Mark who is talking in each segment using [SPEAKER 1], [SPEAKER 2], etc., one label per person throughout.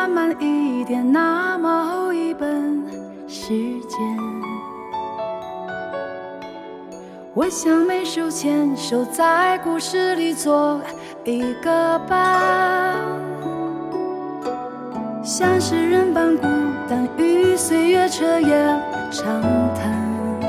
[SPEAKER 1] 翻慢一点，那么厚一本时间。我想每手牵手在故事里做一个伴，像诗人般孤单，与岁月彻夜长谈。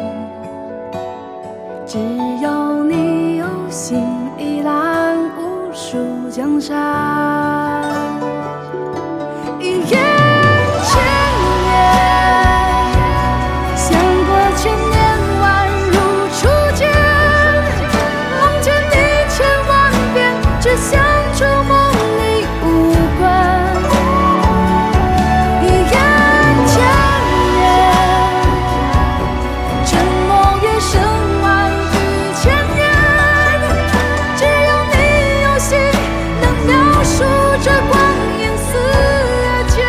[SPEAKER 1] 只有你有心，一览无数江山。一眼千年，相隔千年，宛如初见。梦见你千万遍，只想触梦里无关。一眼千年，沉默也胜万语千言。只有你有心，能描述这光阴似箭。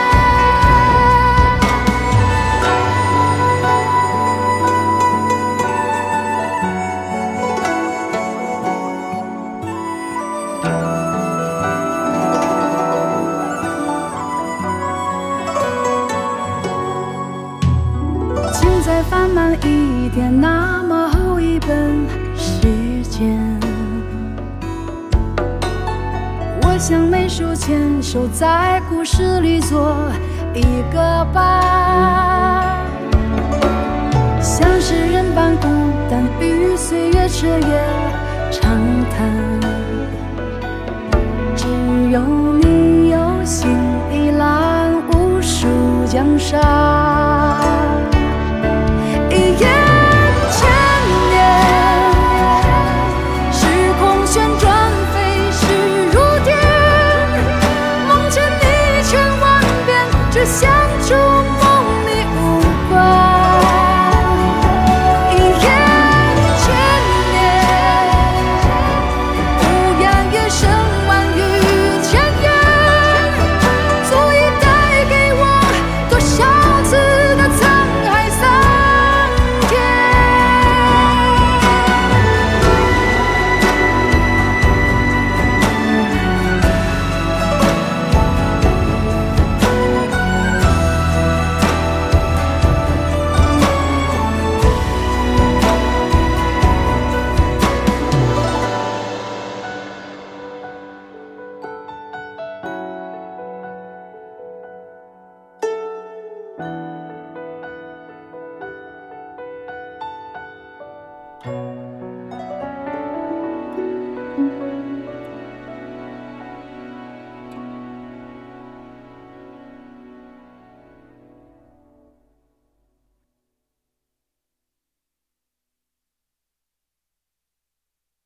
[SPEAKER 1] 请再翻慢一点，那么厚一本时间。我想每手牵手在故事里做一个伴，像诗人般孤单，与岁月彻夜长谈。只有你有心，一览无数江山。